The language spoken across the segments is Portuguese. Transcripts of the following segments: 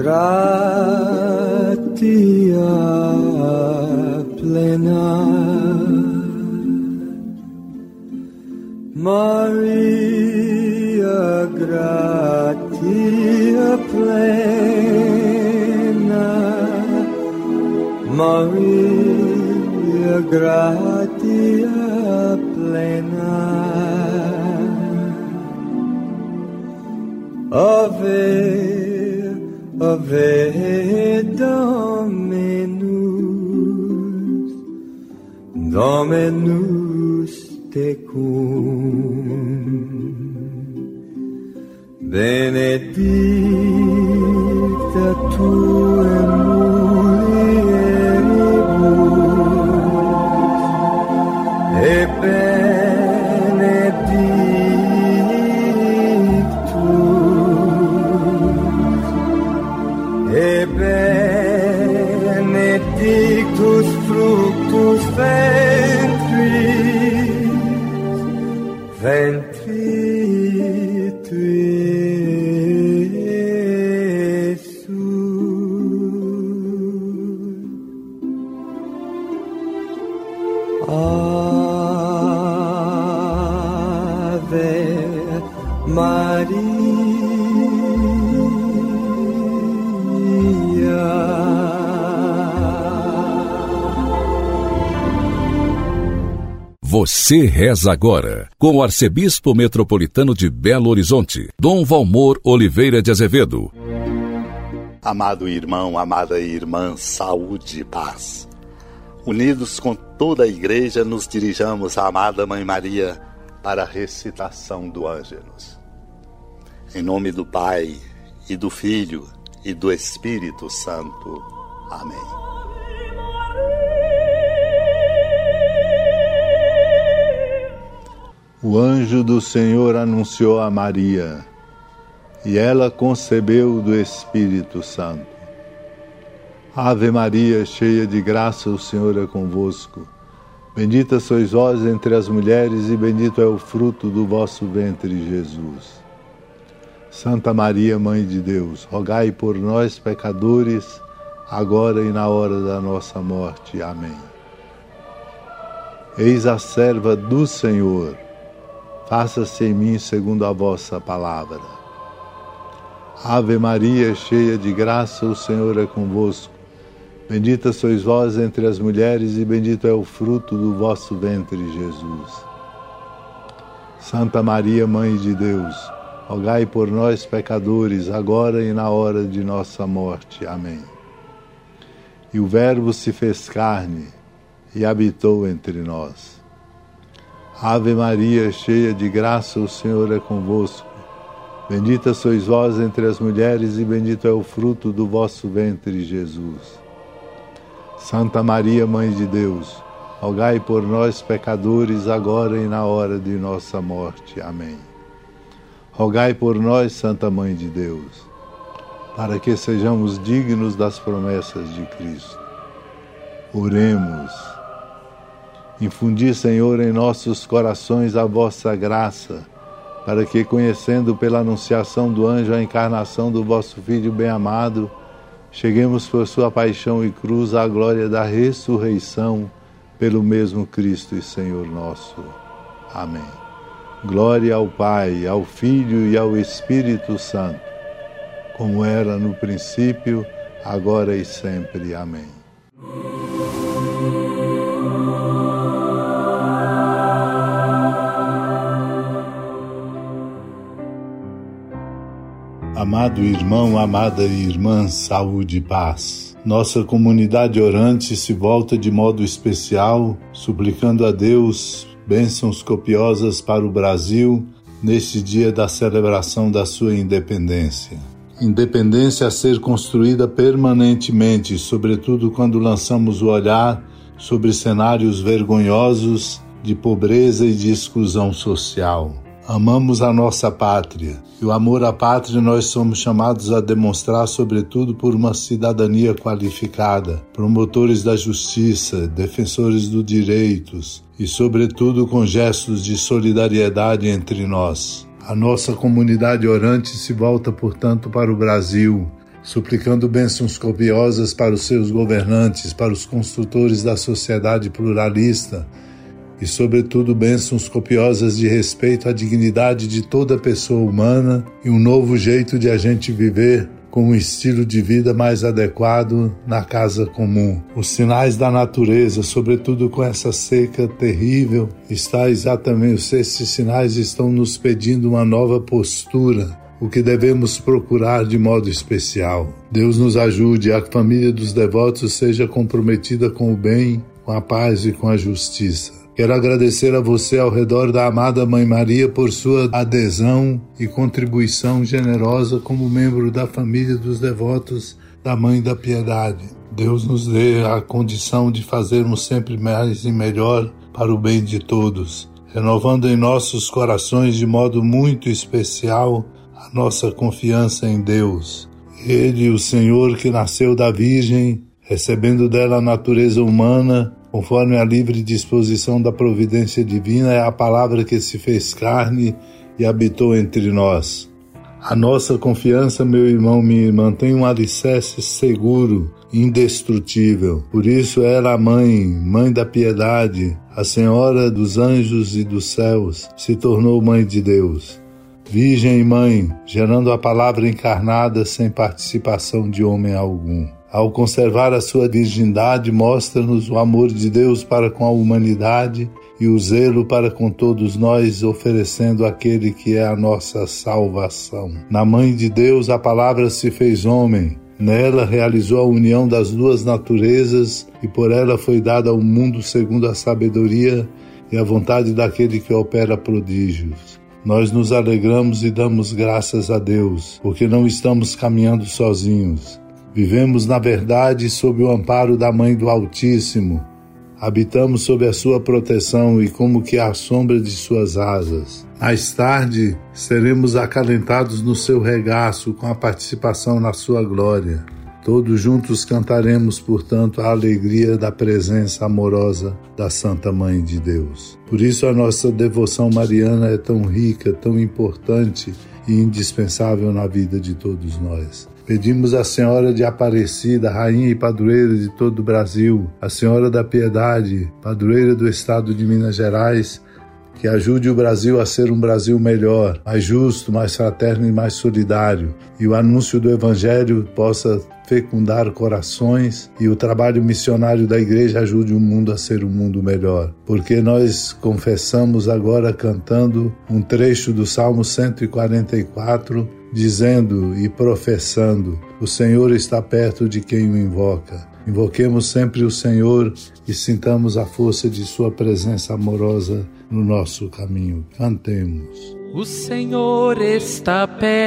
gratia plena, Maria gratia plena, Maria gratia plena, Ave, Ave Dominus, Dominus tecum, benedicta tu in mulieribus, et benedictus fructus ventris tui, Iesus. Ave Maria. Você reza agora com o arcebispo metropolitano de Belo Horizonte, Dom Valmor Oliveira de Azevedo. Amado irmão, amada irmã, saúde e paz. Unidos com toda a igreja, nos dirijamos à amada Mãe Maria para a recitação do Ângelus. Em nome do Pai, e do Filho, e do Espírito Santo. Amém. O anjo do Senhor anunciou a Maria, e ela concebeu do Espírito Santo. Ave Maria, cheia de graça, o Senhor é convosco. Bendita sois vós entre as mulheres, e bendito é o fruto do vosso ventre, Jesus. Santa Maria, Mãe de Deus, rogai por nós, pecadores, agora e na hora da nossa morte. Amém. Eis a serva do Senhor. Faça-se em mim segundo a vossa palavra. Ave Maria, cheia de graça, o Senhor é convosco. Bendita sois vós entre as mulheres, e bendito é o fruto do vosso ventre, Jesus. Santa Maria, Mãe de Deus, rogai por nós, pecadores, agora e na hora de nossa morte. Amém. E o Verbo se fez carne e habitou entre nós. Ave Maria, cheia de graça, o Senhor é convosco. Bendita sois vós entre as mulheres, e bendito é o fruto do vosso ventre, Jesus. Santa Maria, Mãe de Deus, rogai por nós, pecadores, agora e na hora de nossa morte. Amém. Rogai por nós, Santa Mãe de Deus, para que sejamos dignos das promessas de Cristo. Oremos. Infundi, Senhor, em nossos corações a vossa graça, para que, conhecendo pela anunciação do anjo a encarnação do vosso Filho bem-amado, cheguemos por sua paixão e cruz à glória da ressurreição, pelo mesmo Cristo e Senhor nosso. Amém. Glória ao Pai, ao Filho e ao Espírito Santo, como era no princípio, agora e sempre. Amém. Amado irmão, amada irmã, saúde e paz. Nossa comunidade orante se volta de modo especial, suplicando a Deus bênçãos copiosas para o Brasil, neste dia da celebração da sua independência. Independência a ser construída permanentemente, sobretudo quando lançamos o olhar sobre cenários vergonhosos de pobreza e de exclusão social. Amamos a nossa pátria, e o amor à pátria nós somos chamados a demonstrar, sobretudo, por uma cidadania qualificada, promotores da justiça, defensores dos direitos e, sobretudo, com gestos de solidariedade entre nós. A nossa comunidade orante se volta, portanto, para o Brasil, suplicando bênçãos copiosas para os seus governantes, para os construtores da sociedade pluralista e, sobretudo, bênçãos copiosas de respeito à dignidade de toda pessoa humana e um novo jeito de a gente viver com um estilo de vida mais adequado na casa comum. Os sinais da natureza, sobretudo com essa seca terrível, esses sinais estão nos pedindo uma nova postura, o que devemos procurar de modo especial. Deus nos ajude, a família dos devotos seja comprometida com o bem, com a paz e com a justiça. Quero agradecer a você ao redor da amada Mãe Maria por sua adesão e contribuição generosa como membro da família dos devotos da Mãe da Piedade. Deus nos dê a condição de fazermos sempre mais e melhor para o bem de todos, renovando em nossos corações de modo muito especial a nossa confiança em Deus. Ele, o Senhor que nasceu da Virgem, recebendo dela a natureza humana, conforme a livre disposição da providência divina, é a palavra que se fez carne e habitou entre nós. A nossa confiança, meu irmão, minha irmã, tem um alicerce seguro, indestrutível. Por isso ela, a Mãe da Piedade, a Senhora dos anjos e dos céus, se tornou Mãe de Deus. Virgem e Mãe, gerando a palavra encarnada sem participação de homem algum. Ao conservar a sua virgindade, mostra-nos o amor de Deus para com a humanidade e o zelo para com todos nós, oferecendo aquele que é a nossa salvação. Na Mãe de Deus, a palavra se fez homem. Nela realizou a união das duas naturezas e por ela foi dada ao mundo segundo a sabedoria e a vontade daquele que opera prodígios. Nós nos alegramos e damos graças a Deus, porque não estamos caminhando sozinhos. Vivemos, na verdade, sob o amparo da Mãe do Altíssimo. Habitamos sob a sua proteção e como que à sombra de suas asas. Mais tarde, seremos acalentados no seu regaço com a participação na sua glória. Todos juntos cantaremos, portanto, a alegria da presença amorosa da Santa Mãe de Deus. Por isso a nossa devoção mariana é tão rica, tão importante e indispensável na vida de todos nós. Pedimos à Senhora de Aparecida, Rainha e Padroeira de todo o Brasil, a Senhora da Piedade, Padroeira do Estado de Minas Gerais, que ajude o Brasil a ser um Brasil melhor, mais justo, mais fraterno e mais solidário, e o anúncio do Evangelho possa fecundar corações e o trabalho missionário da Igreja ajude o mundo a ser um mundo melhor. Porque nós confessamos agora cantando um trecho do Salmo 144, dizendo e professando: o Senhor está perto de quem o invoca. Invoquemos sempre o Senhor e sintamos a força de sua presença amorosa no nosso caminho. Cantemos. O Senhor está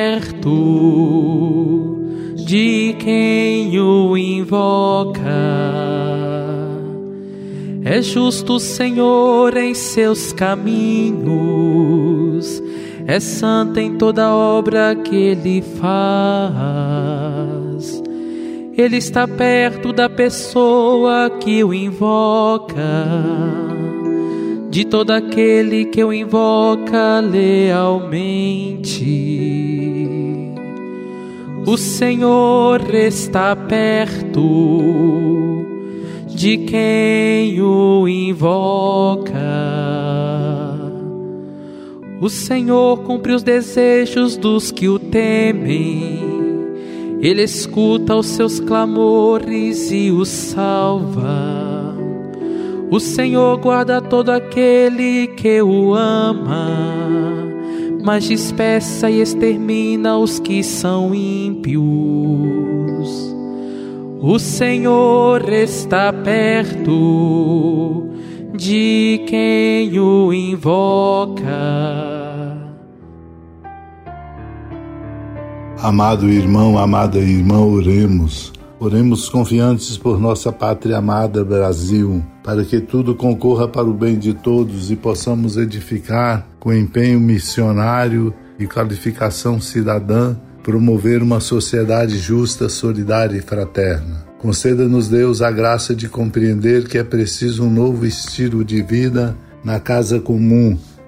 perto de quem o invoca. É justo o Senhor em seus caminhos, é santo em toda obra que Ele faz. Ele está perto da pessoa que o invoca, de todo aquele que o invoca lealmente. O Senhor está perto de quem o invoca. O Senhor cumpre os desejos dos que o temem. Ele escuta os seus clamores e os salva. O Senhor guarda todo aquele que o ama, mas dispersa e extermina os que são ímpios. O Senhor está perto de quem o invoca. Amado irmão, amada irmã, oremos. Oremos confiantes por nossa pátria amada Brasil, para que tudo concorra para o bem de todos e possamos edificar com empenho missionário e qualificação cidadã, promover uma sociedade justa, solidária e fraterna. Conceda-nos, Deus, a graça de compreender que é preciso um novo estilo de vida na casa comum,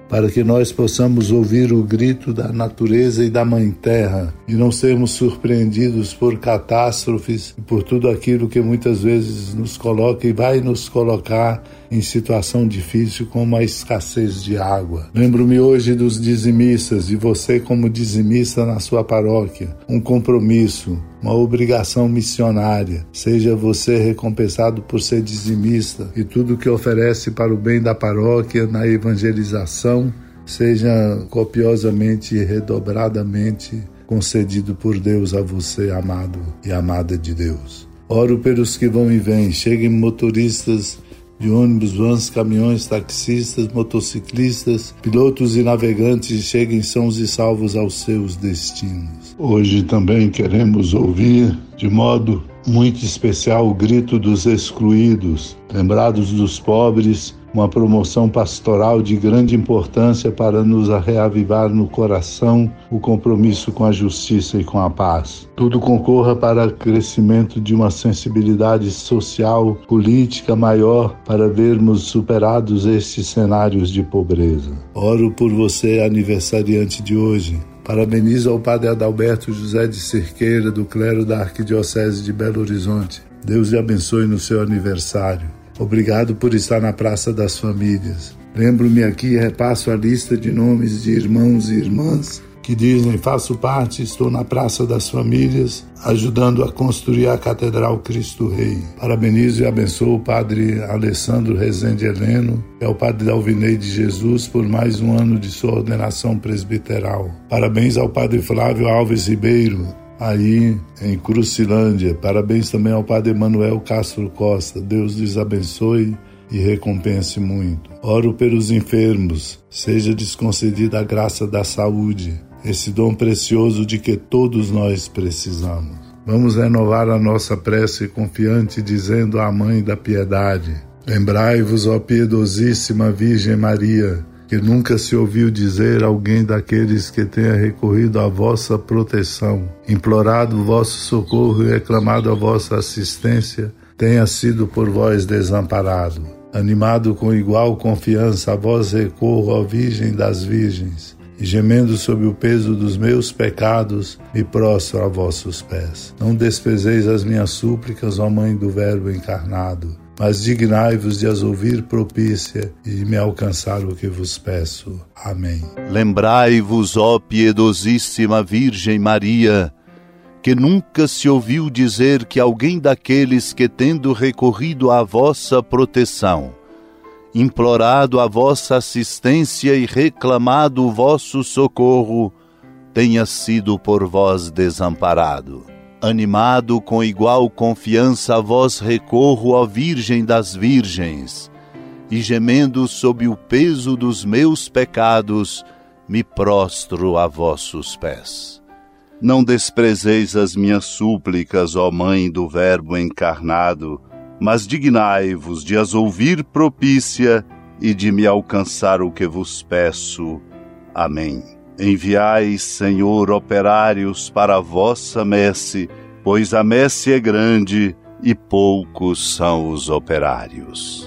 para que nós possamos ouvir o grito da natureza e da Mãe Terra e não sermos surpreendidos por catástrofes e por tudo aquilo que muitas vezes nos coloca e vai nos colocar em situação difícil, como a escassez de água. Lembro-me hoje dos dizimistas, e você como dizimista na sua paróquia, um compromisso, uma obrigação missionária. Seja você recompensado por ser dizimista e tudo que oferece para o bem da paróquia na evangelização seja copiosamente e redobradamente concedido por Deus a você, amado e amada de Deus. Oro pelos que vão e vêm, cheguem motoristas de ônibus, vans, caminhões, taxistas, motociclistas, pilotos e navegantes, cheguem sãos e salvos aos seus destinos. Hoje também queremos ouvir, de modo muito especial, o grito dos excluídos, lembrados dos pobres, uma promoção pastoral de grande importância para nos reavivar no coração o compromisso com a justiça e com a paz. Tudo concorra para o crescimento de uma sensibilidade social, política maior para vermos superados estes cenários de pobreza. Oro por você, aniversariante de hoje. Parabenizo ao Padre Adalberto José de Cerqueira, do clero da Arquidiocese de Belo Horizonte. Deus lhe abençoe no seu aniversário. Obrigado por estar na Praça das Famílias. Lembro-me aqui e repasso a lista de nomes de irmãos e irmãs que dizem: faço parte, estou na Praça das Famílias, ajudando a construir a Catedral Cristo Rei. Parabenizo e abençoo o Padre Alessandro Rezende Heleno e ao Padre Dalvinei de Jesus por mais um ano de sua ordenação presbiteral. Parabéns ao Padre Flávio Alves Ribeiro, aí em Crucilândia. Parabéns também ao Padre Emanuel Castro Costa. Deus lhes abençoe e recompense muito. Oro pelos enfermos, seja desconcedida a graça da saúde, esse dom precioso de que todos nós precisamos. Vamos renovar a nossa prece confiante, dizendo à Mãe da Piedade: lembrai-vos, ó piedosíssima Virgem Maria, que nunca se ouviu dizer alguém daqueles que tenha recorrido à vossa proteção, implorado o vosso socorro e reclamado a vossa assistência, tenha sido por vós desamparado. Animado com igual confiança, a vós recorro, ó Virgem das Virgens, e gemendo sob o peso dos meus pecados, me prostro a vossos pés. Não desprezeis as minhas súplicas, ó Mãe do Verbo encarnado, mas dignai-vos de as ouvir propícia e de me alcançar o que vos peço. Amém. Lembrai-vos, ó piedosíssima Virgem Maria, que nunca se ouviu dizer que alguém daqueles que, tendo recorrido à vossa proteção, implorado a vossa assistência e reclamado o vosso socorro, tenha sido por vós desamparado. Animado com igual confiança, a vós recorro, ó Virgem das Virgens, e gemendo sob o peso dos meus pecados, me prostro a vossos pés. Não desprezeis as minhas súplicas, ó Mãe do Verbo encarnado, mas dignai-vos de as ouvir propícia e de me alcançar o que vos peço. Amém. Enviai, Senhor, operários para a vossa messe, pois a messe é grande e poucos são os operários.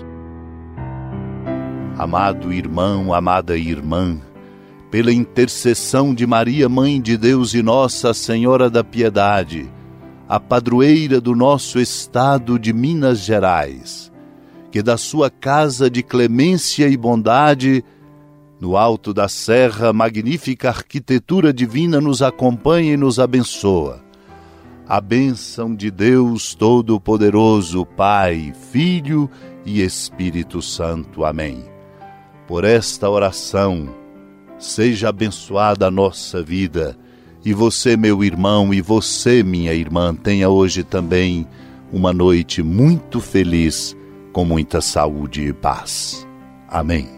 Amado irmão, amada irmã, pela intercessão de Maria, Mãe de Deus e Nossa Senhora da Piedade, a padroeira do nosso estado de Minas Gerais, que da sua casa de clemência e bondade, no alto da serra, magnífica arquitetura divina nos acompanha e nos abençoa. A bênção de Deus Todo-Poderoso, Pai, Filho e Espírito Santo. Amém. Por esta oração, seja abençoada a nossa vida, e você, meu irmão, e você, minha irmã, tenha hoje também uma noite muito feliz, com muita saúde e paz. Amém.